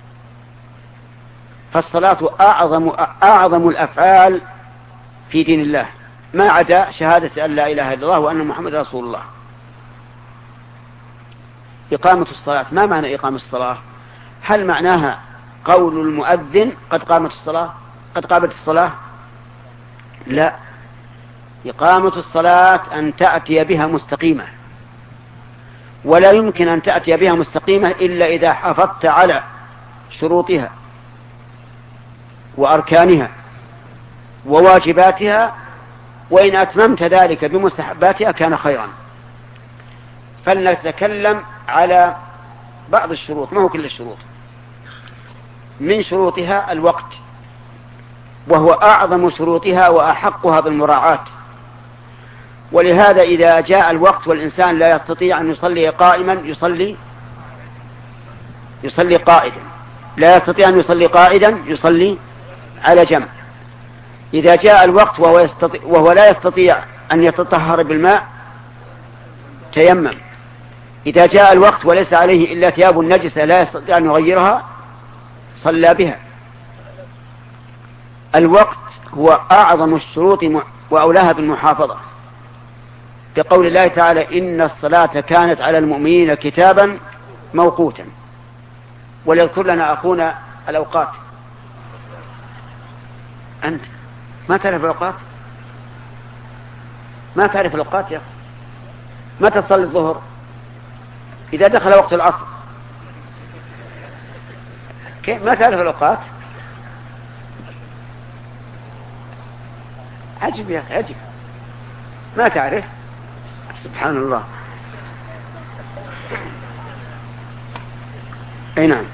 فالصلاة أعظم الأفعال في دين الله، ما عدا شهادة أن لا إله إلا الله وأن محمد رسول الله. إقامة الصلاة. ما معنى إقامة الصلاة؟ هل معناها قول المؤذن قد قامت الصلاة، قد قامت الصلاة؟ لا، إقامة الصلاة أن تأتي بها مستقيمة، ولا يمكن أن تأتي بها مستقيمة إلا إذا حافظت على شروطها وأركانها وواجباتها، وإن أتممت ذلك بمستحباتها كان خيرا. فلنتكلم على بعض الشروط، ما هو كل الشروط. من شروطها الوقت، وهو أعظم شروطها وأحقها بالمراعاة. ولهذا إذا جاء الوقت والإنسان لا يستطيع أن يصلي قائما يصلي قائدا، لا يستطيع أن يصلي قائدا يصلي على جنب. إذا جاء الوقت وهو لا يستطيع أن يتطهر بالماء تيمم. إذا جاء الوقت وليس عليه إلا ثياب نجسة لا يستطيع أن يغيرها صلى بها. الوقت هو أعظم الشروط وأولاها بالمحافظة، بقول الله تعالى: إن الصلاة كانت على المؤمنين كتابا موقوتا. وليذكر لنا أخونا الأوقات. أنت ما تعرف الأوقات؟ ما تعرف الأوقات يا أخي؟ متى تصلي الظهر؟ إذا دخل وقت العصر. كيف ما تعرف الأوقات؟ عجب يا أخي، عجب، ما تعرف. سبحان الله. أي نعم.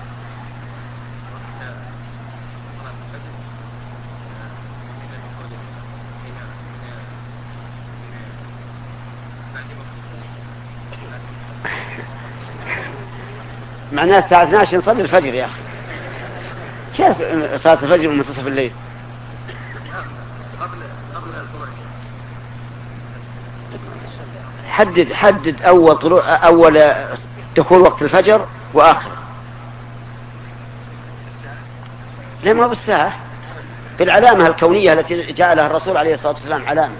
معناه الساعة 12 نصلي الفجر يا أخي. كيف صلاة الفجر ومنتصف الليل؟ حدد أول دخول وقت الفجر وآخر. لا، ما بالساعة، بالعلامة الكونية التي جعلها الرسول عليه الصلاة والسلام علامة.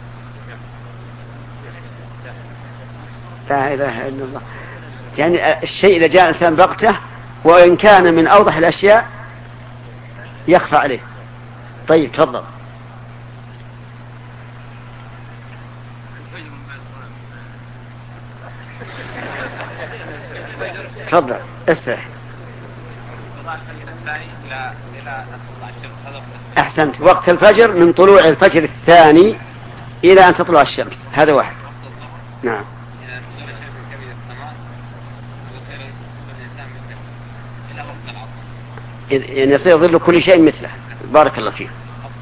لا إله إلا الله. يعني الشيء إذا جاء الإنسان بغته وإن كان من أوضح الأشياء يخفى عليه. طيب تفضل. تفضل اسرح. أحسنت. وقت الفجر من طلوع الفجر الثاني إلى أن تطلع الشمس، هذا واحد. نعم. يعني يصير ظل كل شيء مثله. بارك الله فيك.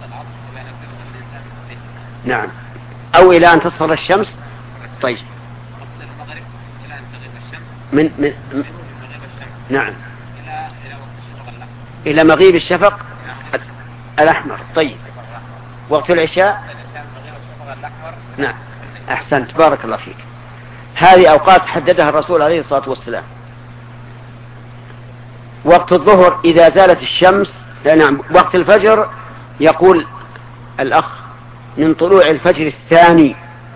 نعم. أو إلى أن تصفر الشمس. طيب. من نعم إلى مغيب الشفق الأحمر. طيب. وقت العشاء. نعم. أحسنت، بارك الله فيك. هذه أوقات حددها الرسول عليه الصلاة والسلام. وقت الظهر إذا زالت الشمس. نعم. وقت الفجر يقول الأخ من طلوع الفجر الثاني،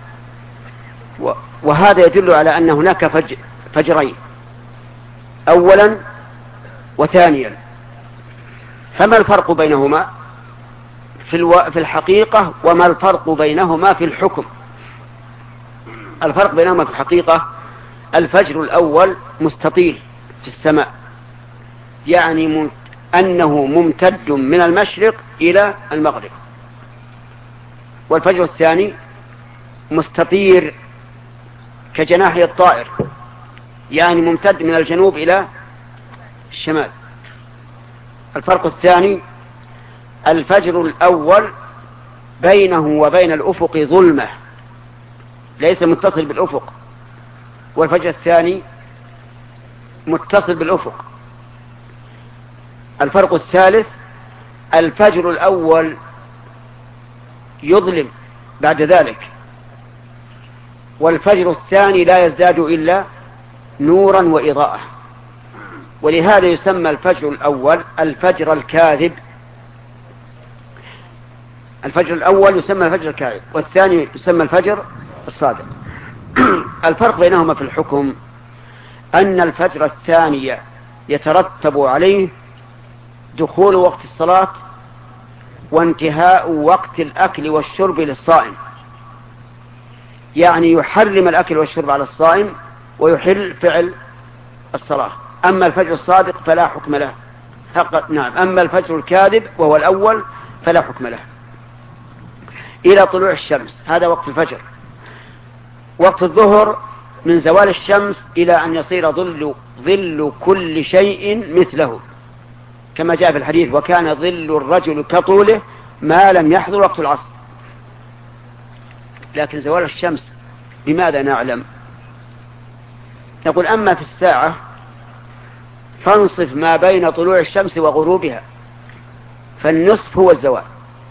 وهذا يدل على أن هناك فجرين، أولا وثانيا. فما الفرق بينهما في الحقيقة، وما الفرق بينهما في الحكم؟ الفرق بينهما في الحقيقة: الفجر الأول مستطيل في السماء، يعني أنه ممتد من المشرق إلى المغرب. والفجر الثاني مستطير كجناح الطائر، يعني ممتد من الجنوب إلى الشمال. الفرق الثاني: الفجر الأول بينه وبين الأفق ظلمة، ليس متصل بالأفق، والفجر الثاني متصل بالأفق. الفرق الثالث: الفجر الأول يظلم بعد ذلك، والفجر الثاني لا يزداد إلا نورا وإضاءة. ولهذا يسمى الفجر الأول الفجر الكاذب. الفجر الأول يسمى الفجر الكاذب، والثاني يسمى الفجر الصادق. الفرق بينهما في الحكم: أن الفجر الثاني يترتب عليه دخول وقت الصلاة وانتهاء وقت الأكل والشرب للصائم، يعني يحرم الأكل والشرب على الصائم ويحل فعل الصلاة. أما الفجر الصادق فلا حكم له. نعم، أما الفجر الكاذب وهو الأول فلا حكم له. إلى طلوع الشمس، هذا وقت الفجر. وقت الظهر من زوال الشمس إلى أن يصير ظل كل شيء مثله، كما جاء في الحديث: وكان ظل الرجل كطوله ما لم يحضر وقت العصر. لكن زوال الشمس بماذا نعلم؟ نقول: أما في الساعة فانصف ما بين طلوع الشمس وغروبها، فالنصف هو الزوال.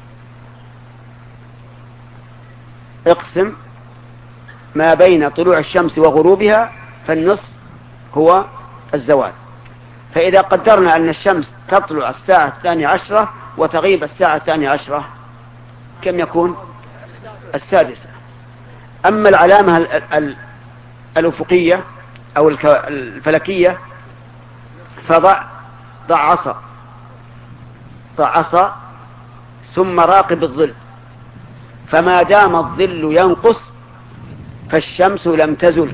اقسم ما بين طلوع الشمس وغروبها فالنصف هو الزوال. فإذا قدرنا أن الشمس تطلع الساعة 12 وتغيب الساعة 12، كم يكون؟ 6. أما العلامة الأفقية أو الفلكية فضع عصا ثم راقب الظل، فما دام الظل ينقص فالشمس لم تزل،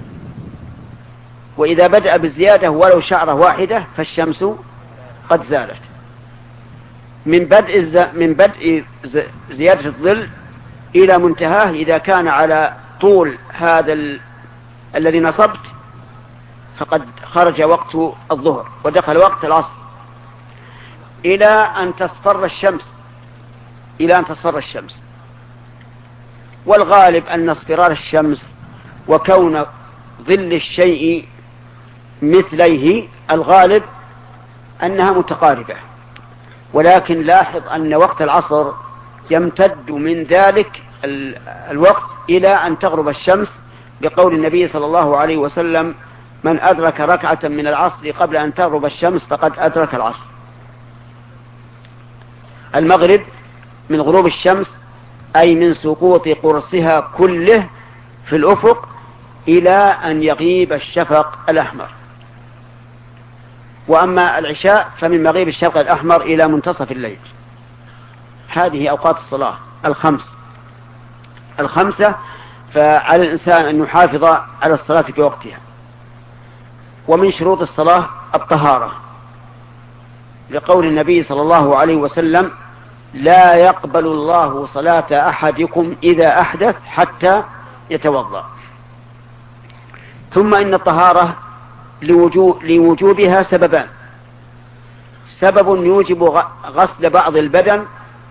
وإذا بدأ بالزيادة ولو شعرة واحدة فالشمس قد زالت. من بدء زيادة الظل إلى منتهاه إذا كان على طول هذا الذي نصبت فقد خرج وقت الظهر ودخل وقت العصر إلى أن تصفر الشمس. والغالب أن اصفرار الشمس وكون ظل الشيء مثليه الغالب أنها متقاربة، ولكن لاحظ أن وقت العصر يمتد من ذلك الوقت إلى أن تغرب الشمس، بقول النبي صلى الله عليه وسلم: من أدرك ركعة من العصر قبل أن تغرب الشمس فقد أدرك العصر. المغرب من غروب الشمس أي من سقوط قرصها كله في الأفق إلى أن يغيب الشفق الأحمر. وأما العشاء فمن مغيب الشفق الأحمر إلى منتصف الليل. هذه أوقات الصلاة الخمسة، فعلى الإنسان أن يحافظ على الصلاة في وقتها. ومن شروط الصلاة الطهارة، لقول النبي صلى الله عليه وسلم: لا يقبل الله صلاة أحدكم إذا أحدث حتى يتوضأ. ثم إن الطهارة لوجوبها سببان: سبب يوجب غسل بعض البدن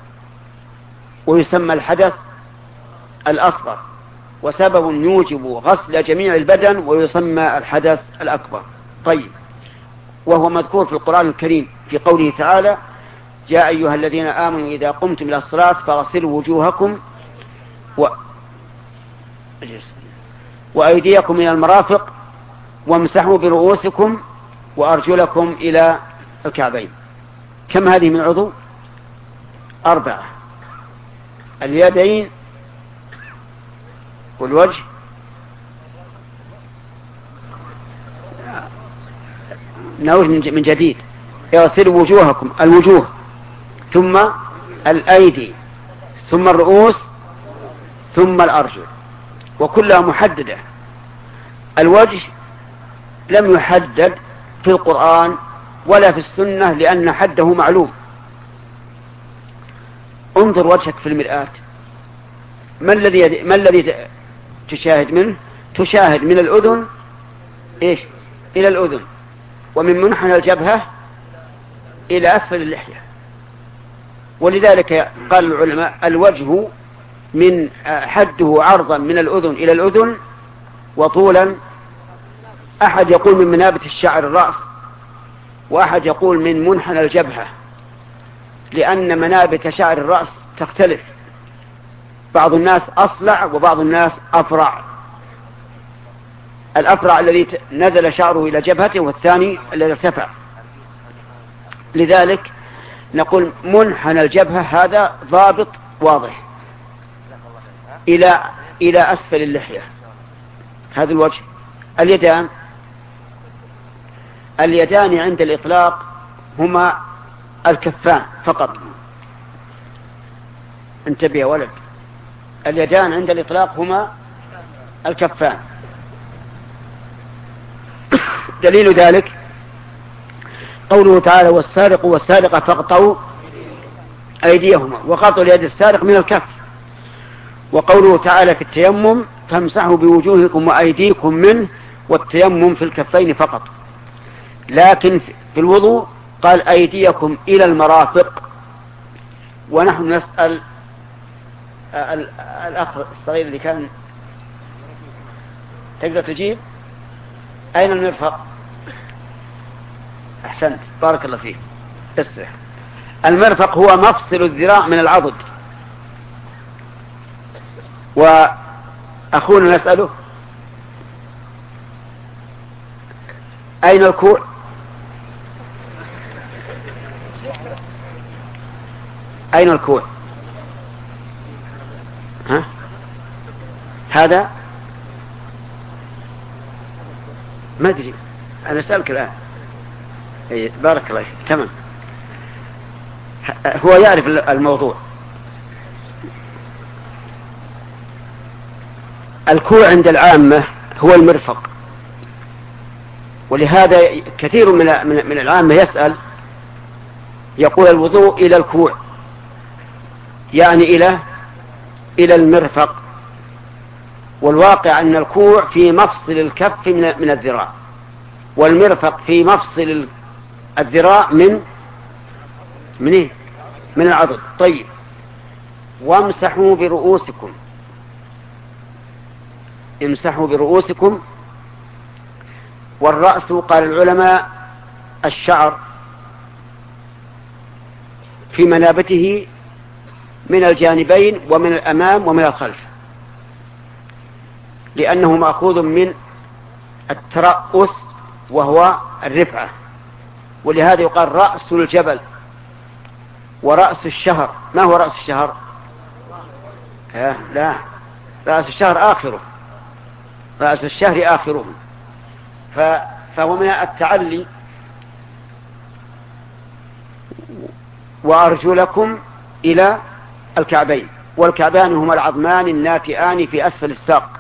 ويسمى الحدث الأصغر، وسبب يوجب غسل جميع البدن ويسمى الحدث الأكبر. طيب، وهو مذكور في القرآن الكريم في قوله تعالى: يا أيها الذين آمنوا إذا قمتم إلى الصلاة فاغسلوا وجوهكم وأيديكم إلى المرافق وامسحوا برؤوسكم وأرجلكم إلى الكعبين. كم هذه من عضو؟ 4: اليدين والوجه نعود من جديد. اغسلوا وجوهكم، الوجوه، ثم الأيدي، ثم الرؤوس، ثم الأرجل، وكلها محددة. الوجه لم يحدد في القرآن ولا في السنة لأن حده معلوم. انظر وجهك في المرآة، ما الذي تشاهد منه؟ تشاهد من الأذن إيش؟ إلى الأذن، ومن منحنى الجبهة إلى أسفل اللحية. ولذلك قال العلماء: الوجه من حده عرضا من الأذن إلى الأذن، وطولا أحد يقول من منابت الشعر الرأس، وأحد يقول من منحنى الجبهة، لأن منابت شعر الرأس تختلف، بعض الناس أصلع وبعض الناس أفرع. الأفرع الذي نزل شعره إلى جبهته، والثاني الذي ارتفع. لذلك نقول منحنى الجبهة هذا ضابط واضح إلى أسفل اللحية، هذا الوجه. اليدان اليدان عند الإطلاق هما الكفان فقط. انتبه يا ولد، اليدان عند الإطلاق هما الكفان. دليل ذلك قوله تعالى والسارق والسارقة فاقطعوا أيديهما، وقطع اليد السارق من الكف. وقوله تعالى في التيمم فامسحوا بوجوهكم وأيديكم منه، والتيمم في الكفين فقط. لكن في الوضوء قال أيديكم إلى المرافق. ونحن نسأل الأخ الصغير اللي كان تقدر تجيب أين المرفق؟ أحسنت بارك الله فيك. استرح. المرفق هو مفصل الذراع من العضد. وأخونا نسأله أين الكوع؟ أين الكوع؟ ها؟ هذا ما أدري، أنا أسألك الآن. بارك الله فيك. تمام، هو يعرف الموضوع. الكوع عند العامة هو المرفق، ولهذا كثير من العامة يسأل يقول الوضوء إلى الكوع، يعني إلى المرفق. والواقع أن الكوع في مفصل الكف من الذراع، والمرفق في مفصل الذراع من العضد. طيب، وامسحوا برؤوسكم. امسحوا برؤوسكم. والرأس قال العلماء الشعر في منابته من الجانبين ومن الأمام ومن الخلف، لأنه مأخوذ من الترأس وهو الرفعة. ولهذا يقال رأس الجبل ورأس الشهر. ما هو رأس الشهر؟ لا، رأس الشهر آخره، رأس الشهر آخره. فهو من التعلي. وأرجلكم إلى الكعبين، والكعبان هما العظمان الناتئان في أسفل الساق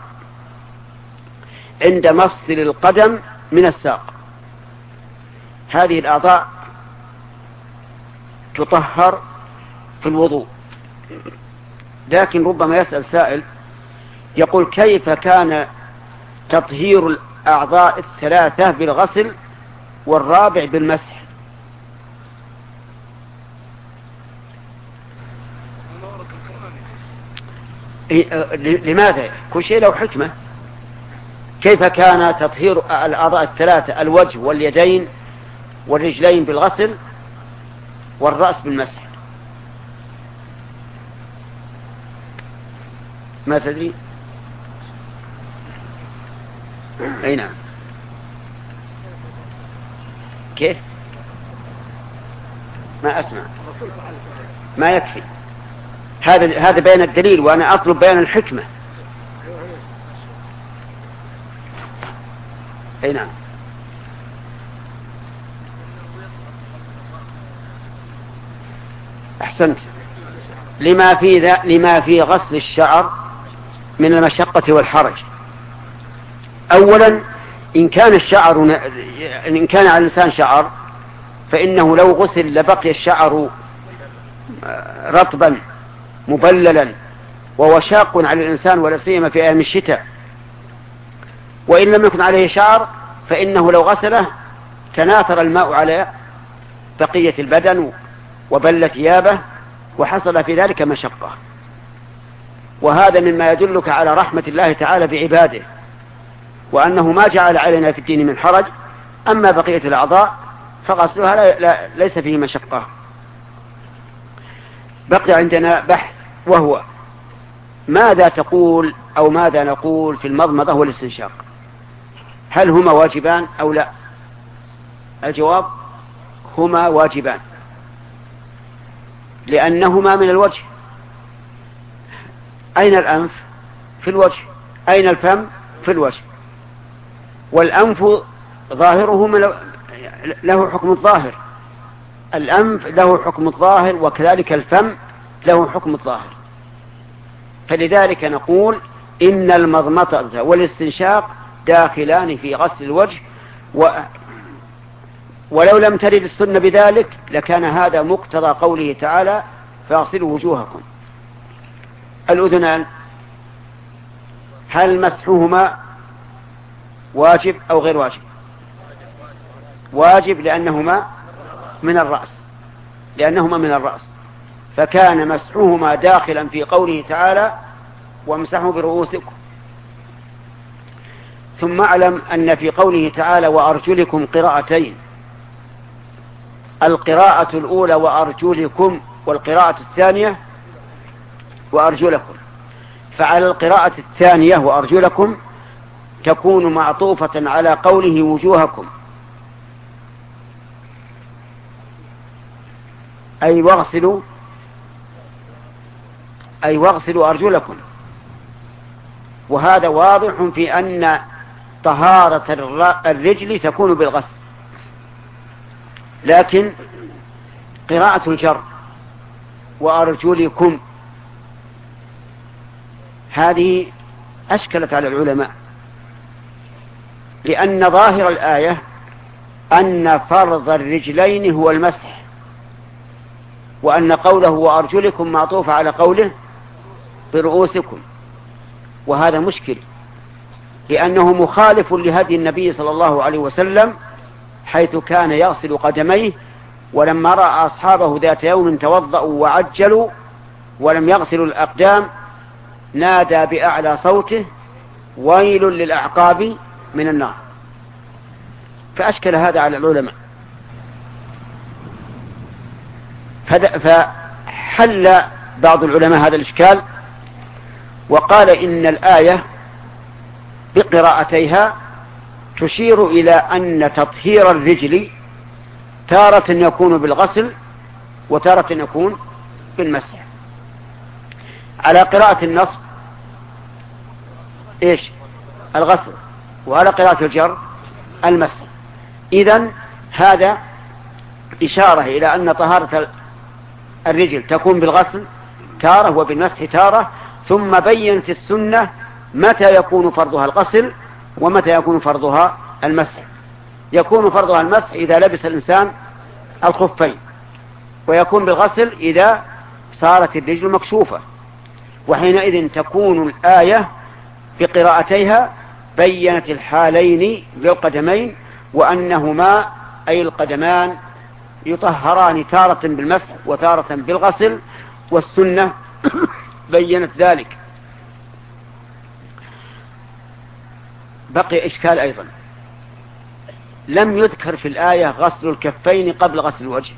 عند مفصل القدم من الساق. هذه الأعضاء تطهر في الوضوء. لكن ربما يسأل سائل يقول كيف كان تطهير الأعضاء الثلاثة بالغسل والرابع بالمسح؟ لماذا؟ كل شيء له حكمة. كيف كان تطهير الأعضاء الثلاثة الوجه واليدين والرجلين بالغسل والرأس بالمسح؟ ما تدري؟ أي نعم. كيف؟ ما أسمع. ما يكفي. هذا بيان الدليل، وأنا أطلب بيان الحكمة. أي نعم. أحسنت. لما في غسل الشعر من المشقة والحرج. أولا إن كان على الإنسان شعر فإنه لو غسل لبقي الشعر رطبا مبللا، وهو شاق على الإنسان ولا سيما في أيام الشتاء. وإن لم يكن عليه شعر فإنه لو غسله تناثر الماء على بقية البدن وبل ثيابه، وحصل في ذلك مشقة. وهذا مما يدلك على رحمة الله تعالى بعباده، وأنه ما جعل علينا في الدين من حرج. أما بقية الأعضاء فغسلها ليس فيه مشقة. بقي عندنا بحث، وهو ماذا تقول أو ماذا نقول في المضمضة والاستنشاق؟ هل هما واجبان أو لا؟ الجواب هما واجبان، لأنهما من الوجه. أين الأنف؟ في الوجه. أين الفم؟ في الوجه. والأنف ظاهره له حكم الظاهر، الأنف له حكم الظاهر، وكذلك الفم له حكم الظاهر. فلذلك نقول إن المضمضة والاستنشاق داخلان في غسل الوجه، ولو لم ترد السنة بذلك لكان هذا مقتضى قوله تعالى فاغسلوا وجوهكم. الأذنان هل مسحهما واجب أو غير واجب؟ واجب لأنهما من الرأس، فكان مسحهما داخلا في قوله تعالى وامسحوا برؤوسكم. ثم اعلم أن في قوله تعالى وأرجلكم قراءتين، القراءة الأولى وأرجلكم، والقراءة الثانية وأرجلكم. فعلى القراءة الثانية وأرجلكم تكون معطوفة على قوله وجوهكم، أي واغسلوا أرجلكم. وهذا واضح في أن طهارة الرجل تكون بالغسل، لكن قراءة الجر وأرجلكم هذه أشكلت على العلماء، لأن ظاهر الآية أن فرض الرجلين هو المسح، وأن قوله وأرجلكم معطوف على قوله برؤوسكم، وهذا مشكل لأنه مخالف لهدي النبي صلى الله عليه وسلم، حيث كان يغسل قدميه، ولما رأى أصحابه ذات يوم توضأوا وعجلوا ولم يغسلوا الأقدام نادى بأعلى صوته ويل للأعقاب من النار. فأشكل هذا على العلماء، فحل بعض العلماء هذا الإشكال وقال إن الآية بقراءتيها تشير إلى أن تطهير الرجل تارة يكون بالغسل وتارة يكون بالمسح. على قراءة النصب إيش؟ الغسل، وعلى قراءة الجر المسح. إذن هذا إشارة إلى أن طهارة الرجل تكون بالغسل تارة وبالمسح تارة، ثم بينت السنة متى يكون فرضها الغسل ومتى يكون فرضها المسح. يكون فرضها المسح إذا لبس الإنسان الخفين، ويكون بالغسل إذا صارت الرجل مكشوفة، وحينئذ تكون الآية بقراءتيها بينت الحالين للقدمين، وأنهما أي القدمان يطهران تارة بالمسح وتارة بالغسل، والسنة بينت ذلك. بقي إشكال أيضا، لم يذكر في الآية غسل الكفين قبل غسل الوجه.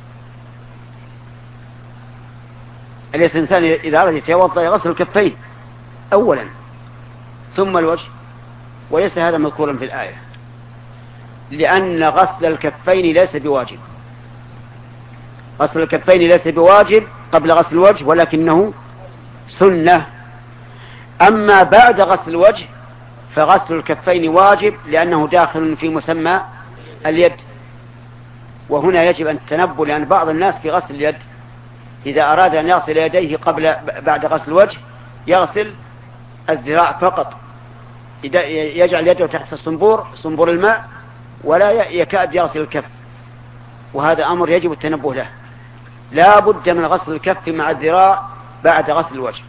الإنسان إذا أراد يتوضأ يغسل الكفين أولا ثم الوجه، وليس هذا مذكورا في الآية، لأن غسل الكفين ليس بواجب. غسل الكفين ليس بواجب قبل غسل الوجه، ولكنه سنة. أما بعد غسل الوجه فغسل الكفين واجب، لأنه داخل في مسمى اليد. وهنا يجب أن تنبه، لأن بعض الناس في غسل اليد إذا أراد أن يغسل يديه بعد غسل الوجه يغسل الذراع فقط، يجعل يده تحت صنبور الماء ولا يكاد يغسل الكف، وهذا أمر يجب التنبه له. لا بد من غسل الكف مع الذراع بعد غسل الوجه.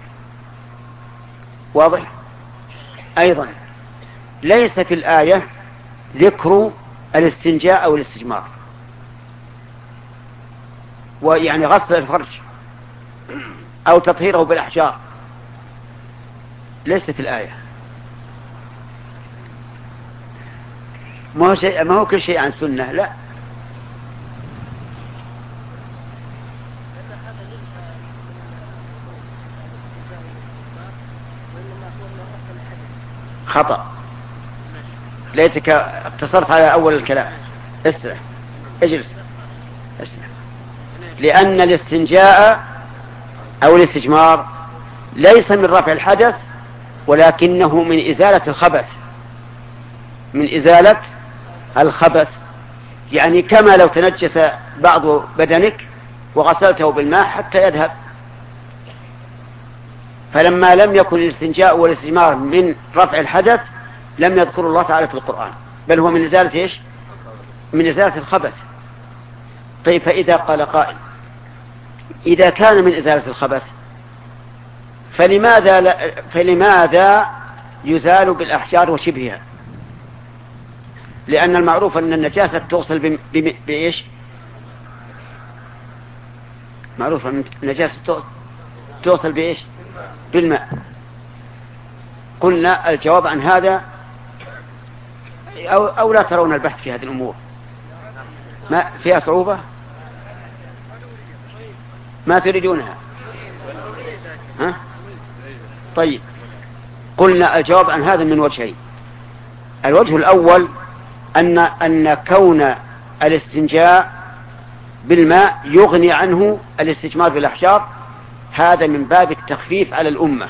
واضح؟ أيضا ليس في الآية ذكر الاستنجاء أو الاستجمار، ويعني غسل الفرج أو تطهيره بالأحجار، ليس في الآية. ما هو كل شيء عن سنة، لا. خطأ، ليتك اقتصرت على أول الكلام. اسرع، اجلس، اسرع. لأن الاستنجاء أو الاستجمار ليس من رفع الحدث، ولكنه من إزالة الخبث، من إزالة الخبث. يعني كما لو تنجس بعض بدنك وغسلته بالماء حتى يذهب. فلما لم يكن الاستنجاء والاستجمار من رفع الحدث لم يذكر الله تعالى في القرآن، بل هو من إزالة إيش؟ من إزالة الخبث. طيب فإذا قال قائل إذا كان من إزالة الخبث فلماذا يزال بالأحجار وشبهها؟ لأن المعروف أن النجاسة تغسل بإيش؟ معروف أن النجاسة تغسل بإيش؟ بالماء. قلنا الجواب عن هذا أو لا ترون البحث في هذه الأمور ما فيها صعوبة، ما تريدونها؟ ها؟ طيب قلنا الجواب عن هذا من وجهين. الوجه الأول أن كون الاستنجاء بالماء يغني عنه الاستجمار بالأحجار، هذا من باب التخفيف على الأمة،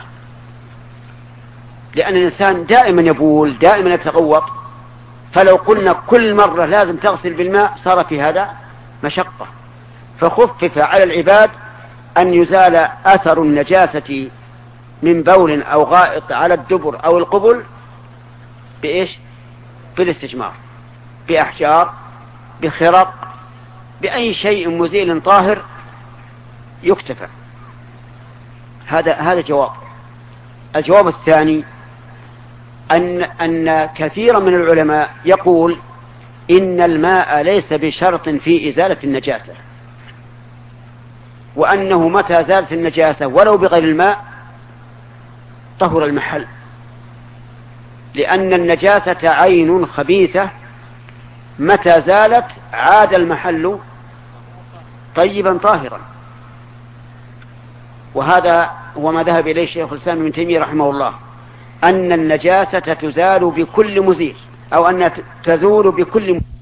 لأن الإنسان دائما يبول دائما يتغوط، فلو قلنا كل مرة لازم تغسل بالماء صار في هذا مشقة، فخفف على العباد أن يزال أثر النجاسة من بول أو غائط على الدبر أو القبل بإيش؟ بالاستجمار، بأحجار، بخرق، بأي شيء مزيل طاهر يكتفى. هذا جواب. الجواب الثاني أن كثيرا من العلماء يقول إن الماء ليس بشرط في إزالة النجاسة، وأنه متى زالت النجاسة ولو بغير الماء طهر المحل، لأن النجاسة عين خبيثة متى زالت عاد المحل طيبا طاهرا. وهذا هو ما ذهب إليه شيخ الإسلام ابن تيمية رحمه الله، أن النجاسة تزال بكل مزيل، أو أن تزول بكل